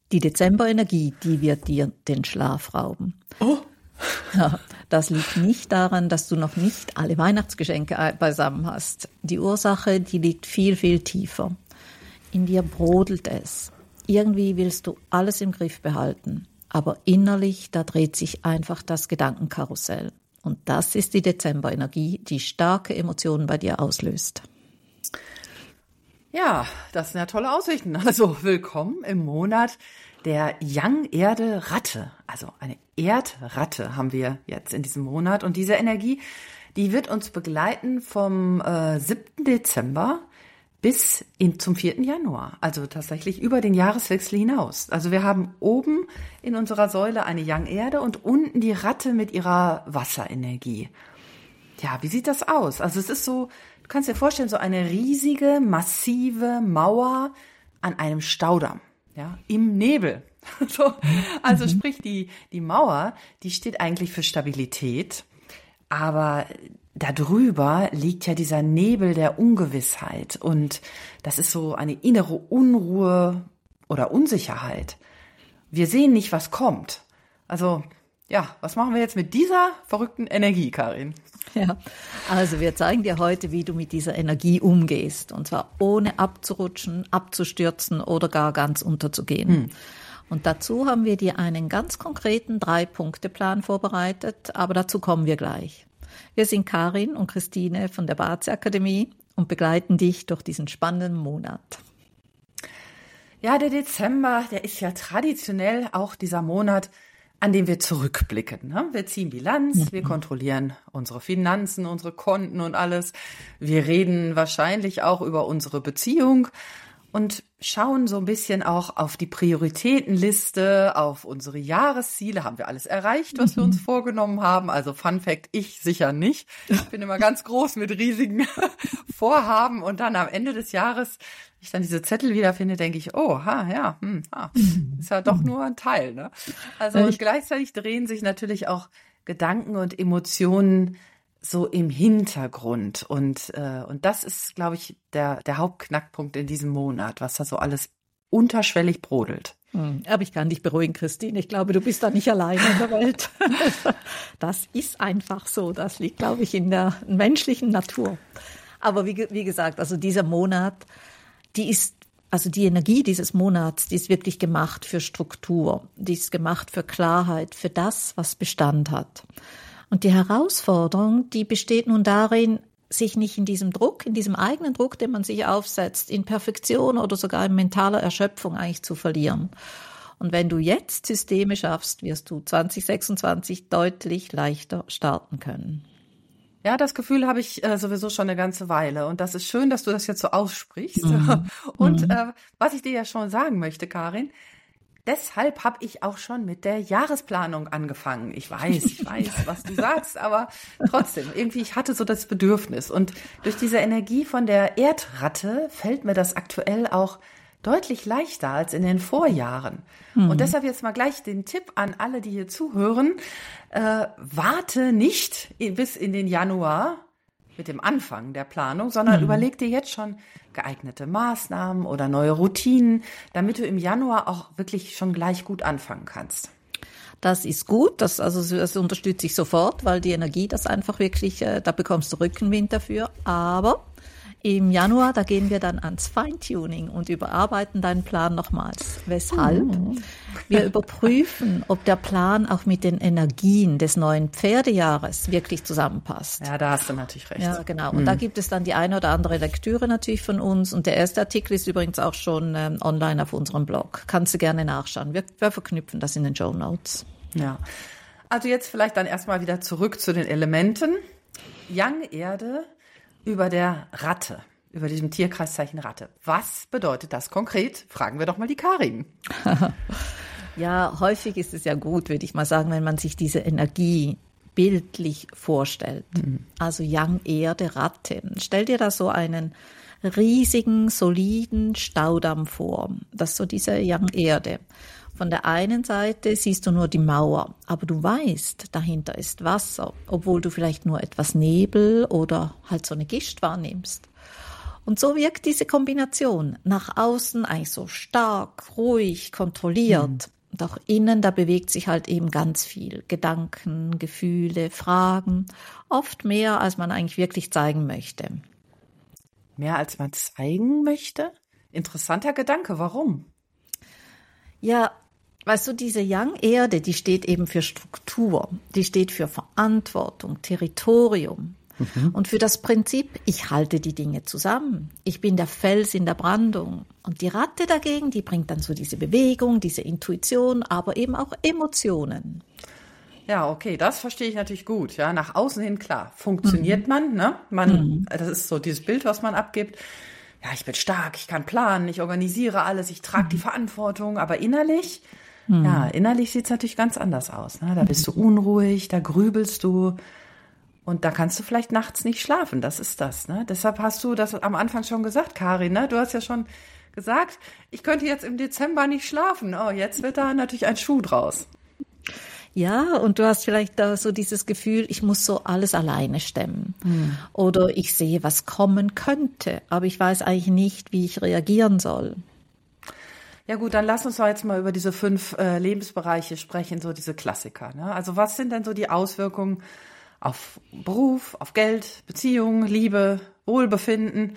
Die Dezemberenergie, die wird dir den Schlaf rauben. Oh. Ja, das liegt nicht daran, dass du noch nicht alle Weihnachtsgeschenke beisammen hast. Die Ursache, die liegt viel, viel tiefer. In dir brodelt es. Irgendwie willst du alles im Griff behalten. Aber innerlich, da dreht sich einfach das Gedankenkarussell. Und das ist die Dezemberenergie, die starke Emotionen bei dir auslöst. Ja, das sind ja tolle Aussichten. Also willkommen im Monat der Yang-Erde-Ratte. Also eine Erdratte haben wir jetzt in diesem Monat. Und diese Energie, die wird uns begleiten vom 7. Dezember bis zum 4. Januar. Also tatsächlich über den Jahreswechsel hinaus. Also wir haben oben in unserer Säule eine Yang-Erde und unten die Ratte mit ihrer Wasserenergie. Ja, wie sieht das aus? Also es ist so, du kannst dir vorstellen, so eine riesige, massive Mauer an einem Staudamm, ja, im Nebel. So, also sprich, die Mauer, die steht eigentlich für Stabilität, aber darüber liegt ja dieser Nebel der Ungewissheit und das ist so eine innere Unruhe oder Unsicherheit. Wir sehen nicht, was kommt. Also, ja, was machen wir jetzt mit dieser verrückten Energie, Karin? Ja, also wir zeigen dir heute, wie du mit dieser Energie umgehst. Und zwar ohne abzurutschen, abzustürzen oder gar ganz unterzugehen. Und dazu haben wir dir einen ganz konkreten 3-Punkte-Plan vorbereitet, aber dazu kommen wir gleich. Wir sind Karin und Christine von der Bazi Akademie und begleiten dich durch diesen spannenden Monat. Ja, der Dezember, der ist ja traditionell auch dieser Monat, an dem wir zurückblicken. Ne? Wir ziehen Bilanz, wir kontrollieren unsere Finanzen, unsere Konten und alles. Wir reden wahrscheinlich auch über unsere Beziehung und schauen so ein bisschen auch auf die Prioritätenliste, auf unsere Jahresziele. Haben wir alles erreicht, was wir uns vorgenommen haben? Also Fun Fact, ich sicher nicht. Ich bin immer ganz groß mit riesigen Vorhaben und dann am Ende des Jahres, wenn ich dann diese Zettel wiederfinde, denke ich, oh, ist ja doch nur ein Teil. Ne? Also und gleichzeitig drehen sich natürlich auch Gedanken und Emotionen so im Hintergrund. Und das ist, glaube ich, der Hauptknackpunkt in diesem Monat, was da so alles unterschwellig brodelt. Aber ich kann dich beruhigen, Christine. Ich glaube, du bist da nicht alleine in der Welt. Das ist einfach so. Das liegt, glaube ich, in der menschlichen Natur. Aber wie gesagt, also dieser Monat, die Energie dieses Monats, die ist wirklich gemacht für Struktur. Die ist gemacht für Klarheit, für das, was Bestand hat. Und die Herausforderung, die besteht nun darin, sich nicht in diesem Druck, in diesem eigenen Druck, den man sich aufsetzt, in Perfektion oder sogar in mentaler Erschöpfung eigentlich zu verlieren. Und wenn du jetzt Systeme schaffst, wirst du 2026 deutlich leichter starten können. Ja, das Gefühl habe ich sowieso schon eine ganze Weile. Und das ist schön, dass du das jetzt so aussprichst. Und was ich dir ja schon sagen möchte, Karin, deshalb habe ich auch schon mit der Jahresplanung angefangen. Ich weiß, was du sagst, aber trotzdem, irgendwie, ich hatte so das Bedürfnis. Und durch diese Energie von der Erdratte fällt mir das aktuell auch deutlich leichter als in den Vorjahren. Und deshalb jetzt mal gleich den Tipp an alle, die hier zuhören. Warte nicht bis in den Januar mit dem Anfang der Planung, sondern überleg dir jetzt schon geeignete Maßnahmen oder neue Routinen, damit du im Januar auch wirklich schon gleich gut anfangen kannst. Das ist gut, das unterstütze ich sofort, weil die Energie, das einfach wirklich, da bekommst du Rückenwind dafür. Aber im Januar, da gehen wir dann ans Feintuning und überarbeiten deinen Plan nochmals. Weshalb? Wir überprüfen, ob der Plan auch mit den Energien des neuen Pferdejahres wirklich zusammenpasst. Ja, da hast du natürlich recht. Ja, genau. Und da gibt es dann die eine oder andere Lektüre natürlich von uns. Und der erste Artikel ist übrigens auch schon online auf unserem Blog. Kannst du gerne nachschauen. Wir verknüpfen das in den Shownotes. Ja. Also jetzt vielleicht dann erstmal wieder zurück zu den Elementen. Yang-Erde über der Ratte, über diesem Tierkreiszeichen Ratte. Was bedeutet das konkret? Fragen wir doch mal die Karin. Ja, häufig ist es ja gut, würde ich mal sagen, wenn man sich diese Energie bildlich vorstellt. Also Yang-Erde, Ratte. Stell dir da so einen riesigen, soliden Staudamm vor. Das ist so diese Yang-Erde. Von der einen Seite siehst du nur die Mauer, aber du weißt, dahinter ist Wasser, obwohl du vielleicht nur etwas Nebel oder halt so eine Gischt wahrnimmst. Und so wirkt diese Kombination nach außen eigentlich so stark, ruhig, kontrolliert. Doch innen, da bewegt sich halt eben ganz viel. Gedanken, Gefühle, Fragen. Oft mehr, als man eigentlich wirklich zeigen möchte. Mehr als man zeigen möchte? Interessanter Gedanke, warum? Ja, weißt du, diese Yang-Erde, die steht eben für Struktur. Die steht für Verantwortung, Territorium. Und für das Prinzip, ich halte die Dinge zusammen. Ich bin der Fels in der Brandung. Und die Ratte dagegen, die bringt dann so diese Bewegung, diese Intuition, aber eben auch Emotionen. Ja, okay, das verstehe ich natürlich gut. Ja, nach außen hin, klar, funktioniert man, ne? Das ist so dieses Bild, was man abgibt. Ja, ich bin stark, ich kann planen, ich organisiere alles, ich trage die Verantwortung. Aber innerlich, innerlich sieht es natürlich ganz anders aus. Ne? Da bist du unruhig, da grübelst du. Und da kannst du vielleicht nachts nicht schlafen, das ist das. Ne? Deshalb hast du das am Anfang schon gesagt, Karin. Ne? Du hast ja schon gesagt, ich könnte jetzt im Dezember nicht schlafen. Oh, jetzt wird da natürlich ein Schuh draus. Ja, und du hast vielleicht da so dieses Gefühl, ich muss so alles alleine stemmen. Oder ich sehe, was kommen könnte, aber ich weiß eigentlich nicht, wie ich reagieren soll. Ja gut, dann lass uns doch jetzt mal über diese 5 Lebensbereiche sprechen, so diese Klassiker. Ne? Also was sind denn so die Auswirkungen auf Beruf, auf Geld, Beziehung, Liebe, Wohlbefinden?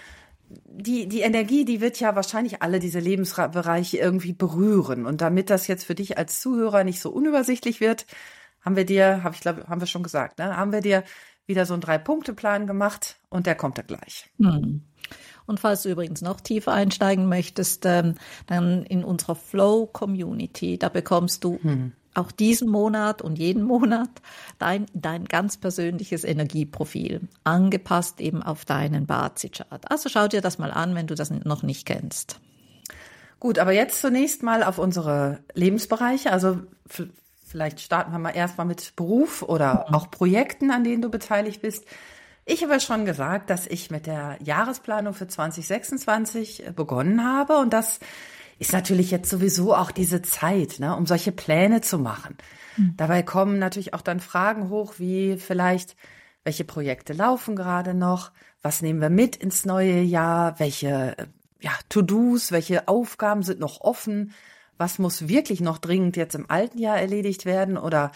Die Energie, die wird ja wahrscheinlich alle diese Lebensbereiche irgendwie berühren. Und damit das jetzt für dich als Zuhörer nicht so unübersichtlich wird, haben wir schon gesagt, ne? Haben wir dir wieder so einen 3-Punkte-Plan gemacht und der kommt da gleich. Und falls du übrigens noch tiefer einsteigen möchtest, dann in unserer Flow-Community, da bekommst du auch diesen Monat und jeden Monat dein ganz persönliches Energieprofil, angepasst eben auf deinen Bazi-Chart. Also schau dir das mal an, wenn du das noch nicht kennst. Gut, aber jetzt zunächst mal auf unsere Lebensbereiche. Also vielleicht starten wir mal erstmal mit Beruf oder auch Projekten, an denen du beteiligt bist. Ich habe ja schon gesagt, dass ich mit der Jahresplanung für 2026 begonnen habe und das ist natürlich jetzt sowieso auch diese Zeit, ne, um solche Pläne zu machen. Dabei kommen natürlich auch dann Fragen hoch, wie vielleicht, welche Projekte laufen gerade noch, was nehmen wir mit ins neue Jahr, welche To-Dos, welche Aufgaben sind noch offen, was muss wirklich noch dringend jetzt im alten Jahr erledigt werden oder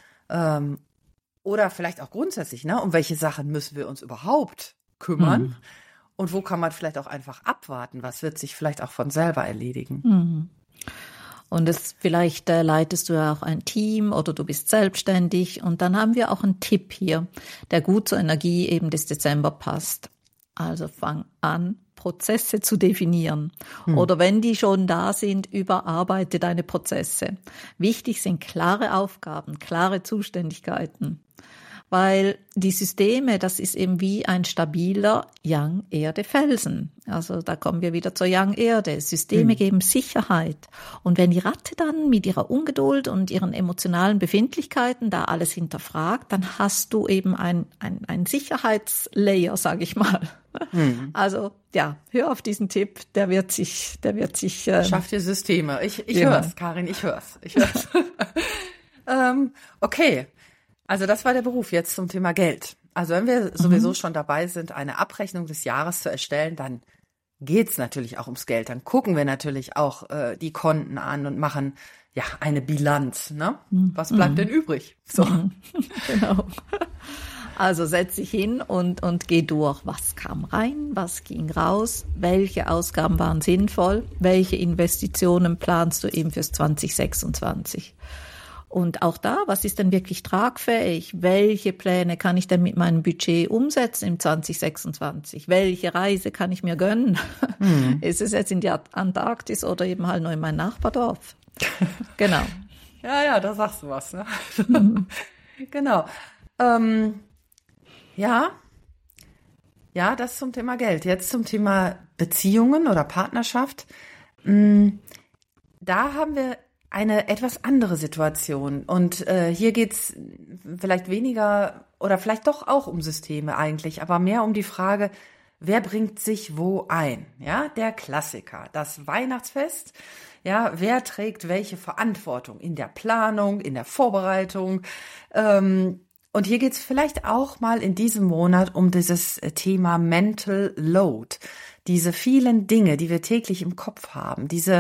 vielleicht auch grundsätzlich, ne, um welche Sachen müssen wir uns überhaupt kümmern? Und wo kann man vielleicht auch einfach abwarten? Was wird sich vielleicht auch von selber erledigen? Und vielleicht leitest du ja auch ein Team oder du bist selbstständig. Und dann haben wir auch einen Tipp hier, der gut zur Energie eben des Dezember passt. Also fang an, Prozesse zu definieren. Oder wenn die schon da sind, überarbeite deine Prozesse. Wichtig sind klare Aufgaben, klare Zuständigkeiten. Weil die Systeme, das ist eben wie ein stabiler Yang-Erde-Felsen. Also da kommen wir wieder zur Yang-Erde. Systeme geben Sicherheit. Und wenn die Ratte dann mit ihrer Ungeduld und ihren emotionalen Befindlichkeiten da alles hinterfragt, dann hast du eben ein Sicherheitslayer, sage ich mal. Also ja, hör auf diesen Tipp, der wird sich Schaff dir Systeme. Ich hör's, Karin, ich hör's. Okay. Also das war der Beruf jetzt zum Thema Geld. Also wenn wir sowieso schon dabei sind, eine Abrechnung des Jahres zu erstellen, dann geht's natürlich auch ums Geld. Dann gucken wir natürlich auch die Konten an und machen eine Bilanz. Ne? Was bleibt denn übrig? So. Genau. Also setz dich hin und geh durch. Was kam rein? Was ging raus? Welche Ausgaben waren sinnvoll? Welche Investitionen planst du eben fürs 2026? Und auch da, was ist denn wirklich tragfähig? Welche Pläne kann ich denn mit meinem Budget umsetzen im 2026? Welche Reise kann ich mir gönnen? Ist es jetzt in die Antarktis oder eben halt nur in mein Nachbardorf? Genau. Ja, da sagst du was. Ne? Genau. Das zum Thema Geld. Jetzt zum Thema Beziehungen oder Partnerschaft. Da haben wir eine etwas andere Situation. Und hier geht's vielleicht weniger oder vielleicht doch auch um Systeme eigentlich, aber mehr um die Frage, wer bringt sich wo ein? Ja, der Klassiker, das Weihnachtsfest. Ja, wer trägt welche Verantwortung in der Planung, in der Vorbereitung? Und Und hier geht's vielleicht auch mal in diesem Monat um dieses Thema Mental Load. Diese vielen Dinge, die wir täglich im Kopf haben, diese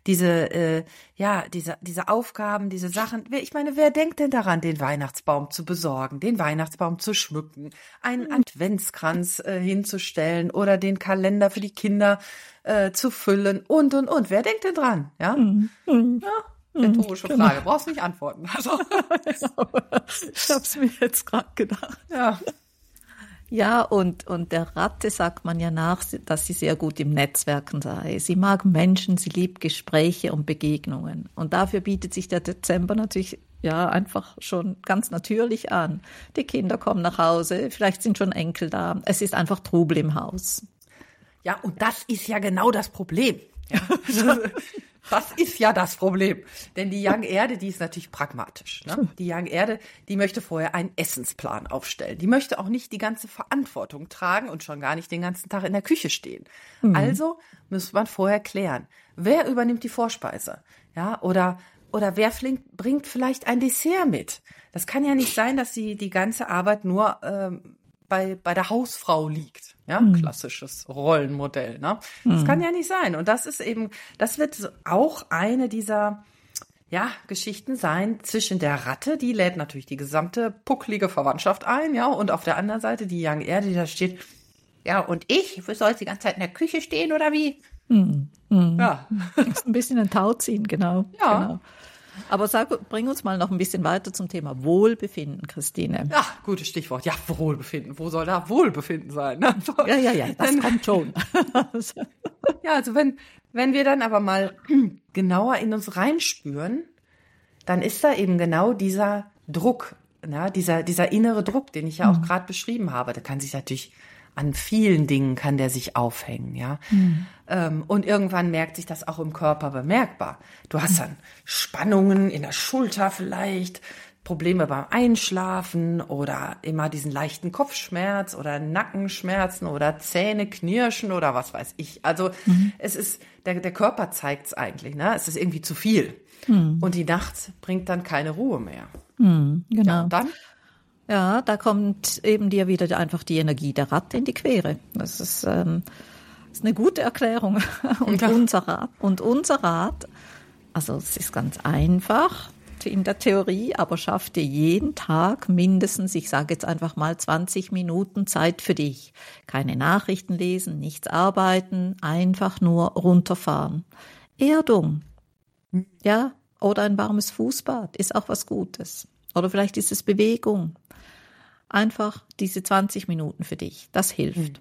Aufgaben, diese Sachen. Ich meine, wer denkt denn daran, den Weihnachtsbaum zu besorgen, den Weihnachtsbaum zu schmücken, einen Adventskranz hinzustellen oder den Kalender für die Kinder zu füllen und. Wer denkt denn dran? Ja? Ja, rhetorische Frage. Brauchst nicht antworten. Also. Ich habe es mir jetzt gerade gedacht. Ja. Ja, und der Ratte sagt man ja nach, dass sie sehr gut im Netzwerken sei. Sie mag Menschen, sie liebt Gespräche und Begegnungen. Und dafür bietet sich der Dezember natürlich ja einfach schon ganz natürlich an. Die Kinder kommen nach Hause, vielleicht sind schon Enkel da. Es ist einfach Trubel im Haus. Ja, und das ist ja genau das Problem. Ja. Das ist ja das Problem. Denn die Young Erde, die ist natürlich pragmatisch. Ne? Die Young Erde, die möchte vorher einen Essensplan aufstellen. Die möchte auch nicht die ganze Verantwortung tragen und schon gar nicht den ganzen Tag in der Küche stehen. Also muss man vorher klären, wer übernimmt die Vorspeise? Ja, oder wer bringt vielleicht ein Dessert mit? Das kann ja nicht sein, dass die ganze Arbeit nur bei der Hausfrau liegt. Ja, klassisches Rollenmodell, ne? Das kann ja nicht sein. Und das wird auch eine dieser, Geschichten sein zwischen der Ratte, die lädt natürlich die gesamte pucklige Verwandtschaft ein, ja, und auf der anderen Seite die Young Erde, die da steht, ja, und ich soll jetzt die ganze Zeit in der Küche stehen, oder wie? Ja. Ein bisschen ein Tau ziehen, genau. Ja. Genau. Aber bring uns mal noch ein bisschen weiter zum Thema Wohlbefinden, Christine. Ja, gutes Stichwort. Ja, Wohlbefinden. Wo soll da Wohlbefinden sein? Ja, das kommt schon. Ja, also wenn wir dann aber mal genauer in uns reinspüren, dann ist da eben genau dieser Druck, dieser innere Druck, den ich ja auch gerade beschrieben habe. Der kann sich natürlich an vielen Dingen kann der sich aufhängen, ja. Und irgendwann merkt sich das auch im Körper bemerkbar. Du hast dann Spannungen in der Schulter vielleicht, Probleme beim Einschlafen oder immer diesen leichten Kopfschmerz oder Nackenschmerzen oder Zähne knirschen oder was weiß ich. Also es ist, der Körper zeigt's eigentlich, ne? Es ist irgendwie zu viel. Und die Nacht bringt dann keine Ruhe mehr. Genau. Ja, und dann? Ja, da kommt eben dir wieder einfach die Energie der Ratte in die Quere. Das ist eine gute Erklärung. Und unser Rat, also es ist ganz einfach in der Theorie, aber schaff dir jeden Tag mindestens, ich sage jetzt einfach mal 20 Minuten Zeit für dich. Keine Nachrichten lesen, nichts arbeiten, einfach nur runterfahren. Erdung, ja, oder ein warmes Fußbad ist auch was Gutes. Oder vielleicht ist es Bewegung. Einfach diese 20 Minuten für dich, das hilft.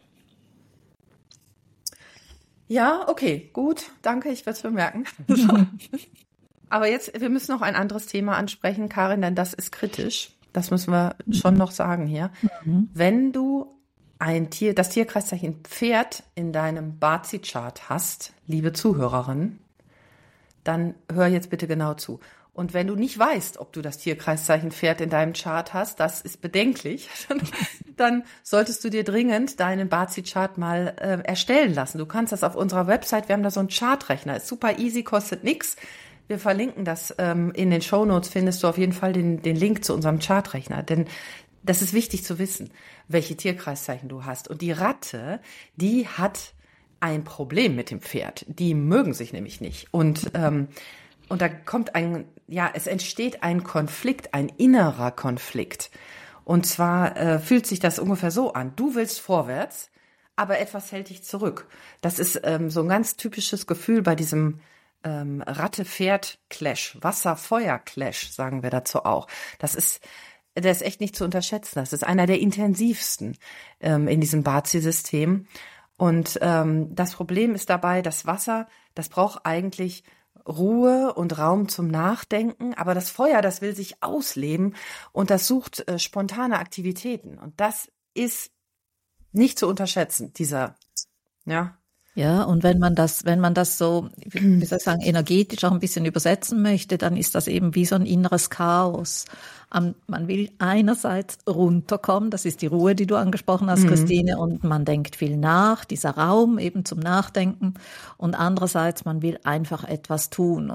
Ja, okay, gut, danke, ich werde es bemerken. Aber jetzt, wir müssen noch ein anderes Thema ansprechen, Karin, denn das ist kritisch. Das müssen wir schon noch sagen hier. Wenn du das Tierkreiszeichen Pferd in deinem Bazi-Chart hast, liebe Zuhörerin, dann hör jetzt bitte genau zu. Und wenn du nicht weißt, ob du das Tierkreiszeichen Pferd in deinem Chart hast, das ist bedenklich, dann solltest du dir dringend deinen Bazi-Chart mal erstellen lassen. Du kannst das auf unserer Website, wir haben da so einen Chartrechner, ist super easy, kostet nix. Wir verlinken das in den Shownotes, findest du auf jeden Fall den Link zu unserem Chartrechner, denn das ist wichtig zu wissen, welche Tierkreiszeichen du hast. Und die Ratte, die hat ein Problem mit dem Pferd. Die mögen sich nämlich nicht. Und da kommt es entsteht ein Konflikt, ein innerer Konflikt. Und zwar fühlt sich das ungefähr so an. Du willst vorwärts, aber etwas hält dich zurück. Das ist so ein ganz typisches Gefühl bei diesem Ratte-Pferd-Clash, Wasser-Feuer-Clash, sagen wir dazu auch. Der ist echt nicht zu unterschätzen. Das ist einer der intensivsten in diesem Bazi-System. Und das Problem ist dabei, das Wasser, das braucht eigentlich Ruhe und Raum zum Nachdenken, aber das Feuer, das will sich ausleben und das sucht spontane Aktivitäten. Und das ist nicht zu unterschätzen, Ja, und wenn man das so, wie soll ich sagen, energetisch auch ein bisschen übersetzen möchte, dann ist das eben wie so ein inneres Chaos. Man will einerseits runterkommen, das ist die Ruhe, die du angesprochen hast, Christine, und man denkt viel nach, dieser Raum eben zum Nachdenken. Und andererseits, man will einfach etwas tun. Und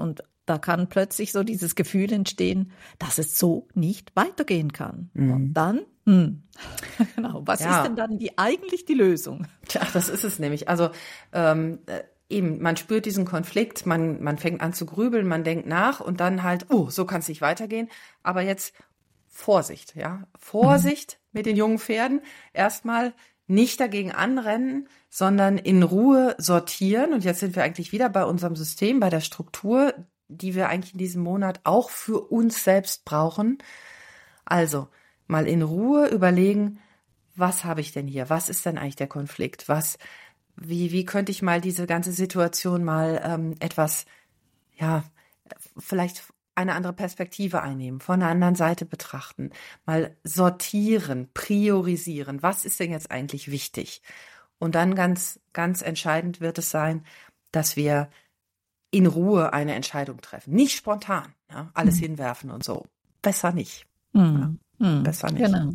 da kann plötzlich so dieses Gefühl entstehen, dass es so nicht weitergehen kann. Und dann, genau, was ist denn dann eigentlich die Lösung? Tja, das ist es nämlich. Also eben, man spürt diesen Konflikt, man fängt an zu grübeln, man denkt nach und dann halt, so kann es nicht weitergehen. Aber jetzt Vorsicht, ja. Vorsicht mit den jungen Pferden. Erstmal nicht dagegen anrennen, sondern in Ruhe sortieren. Und jetzt sind wir eigentlich wieder bei unserem System, bei der Struktur, die wir eigentlich in diesem Monat auch für uns selbst brauchen. Also mal in Ruhe überlegen, was habe ich denn hier? Was ist denn eigentlich der Konflikt? Wie könnte ich mal diese ganze Situation mal etwas, vielleicht eine andere Perspektive einnehmen, von einer anderen Seite betrachten, mal sortieren, priorisieren. Was ist denn jetzt eigentlich wichtig? Und dann ganz, ganz entscheidend wird es sein, dass wir in Ruhe eine Entscheidung treffen. Nicht spontan, alles hinwerfen und so. Besser nicht. Besser nicht. Genau.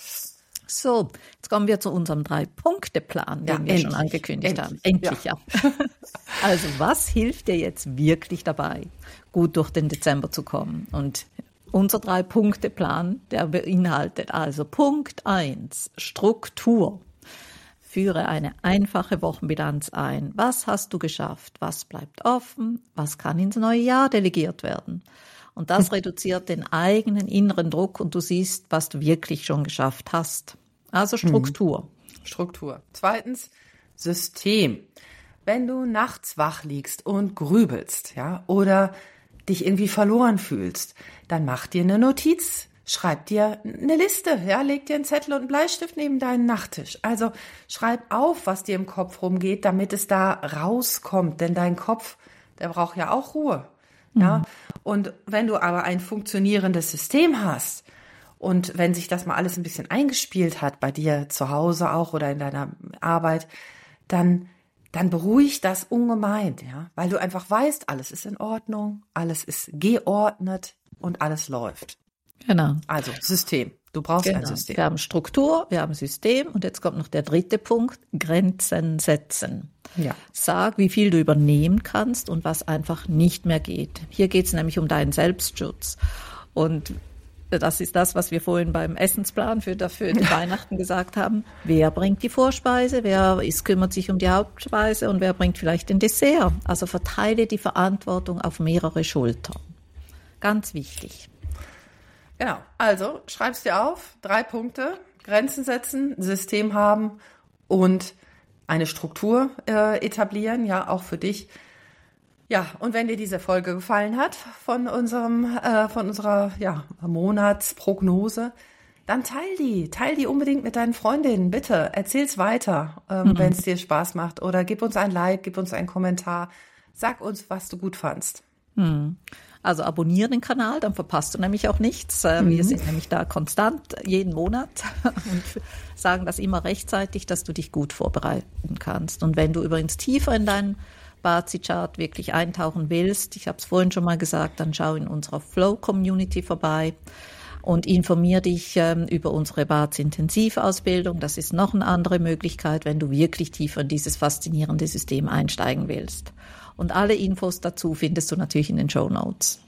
So, jetzt kommen wir zu unserem 3-Punkte-Plan, den wir schon angekündigt haben. Endlich, ja. Also, was hilft dir jetzt wirklich dabei, gut durch den Dezember zu kommen? Und unser 3-Punkte-Plan, der beinhaltet also Punkt 1, Struktur. Führe eine einfache Wochenbilanz ein. Was hast du geschafft? Was bleibt offen? Was kann ins neue Jahr delegiert werden? Und das reduziert den eigenen inneren Druck und du siehst, was du wirklich schon geschafft hast. Also Struktur. Struktur. Zweitens, System. Wenn du nachts wach liegst und grübelst, oder dich irgendwie verloren fühlst, dann mach dir eine Notiz. Schreib dir eine Liste, leg dir einen Zettel und einen Bleistift neben deinen Nachttisch. Also schreib auf, was dir im Kopf rumgeht, damit es da rauskommt. Denn dein Kopf, der braucht ja auch Ruhe. Ja? Und wenn du aber ein funktionierendes System hast und wenn sich das mal alles ein bisschen eingespielt hat, bei dir zu Hause auch oder in deiner Arbeit, dann beruhigt das ungemein, weil du einfach weißt, alles ist in Ordnung, alles ist geordnet und alles läuft. Genau. Also System. Du brauchst ein System. Wir haben Struktur, wir haben System und jetzt kommt noch der 3. Punkt, Grenzen setzen. Ja. Sag, wie viel du übernehmen kannst und was einfach nicht mehr geht. Hier geht es nämlich um deinen Selbstschutz. Und das ist das, was wir vorhin beim Essensplan für die Weihnachten gesagt haben. Wer bringt die Vorspeise, kümmert sich um die Hauptspeise und wer bringt vielleicht den Dessert. Also verteile die Verantwortung auf mehrere Schultern. Ganz wichtig. Genau, also schreib's dir auf, 3 Punkte, Grenzen setzen, System haben und eine Struktur etablieren, auch für dich. Ja, und wenn dir diese Folge gefallen hat von unserer Monatsprognose, dann teil die unbedingt mit deinen Freundinnen, bitte, erzähl's weiter, wenn es dir Spaß macht oder gib uns ein Like, gib uns einen Kommentar, sag uns, was du gut fandst. Also abonniere den Kanal, dann verpasst du nämlich auch nichts. Wir sind nämlich da konstant jeden Monat und sagen das immer rechtzeitig, dass du dich gut vorbereiten kannst. Und wenn du übrigens tiefer in deinen Bazi-Chart wirklich eintauchen willst, ich habe es vorhin schon mal gesagt, dann schau in unserer Flow-Community vorbei und informiere dich über unsere Bazi-Intensivausbildung. Das ist noch eine andere Möglichkeit, wenn du wirklich tiefer in dieses faszinierende System einsteigen willst. Und alle Infos dazu findest du natürlich in den Shownotes.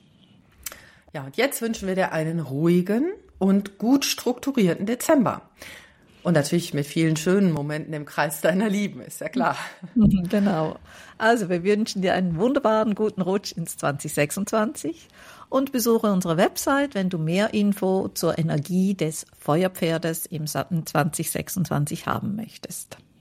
Ja, und jetzt wünschen wir dir einen ruhigen und gut strukturierten Dezember. Und natürlich mit vielen schönen Momenten im Kreis deiner Lieben, ist ja klar. Genau. Also wir wünschen dir einen wunderbaren, guten Rutsch ins 2026 und besuche unsere Website, wenn du mehr Info zur Energie des Feuerpferdes im 2026 haben möchtest.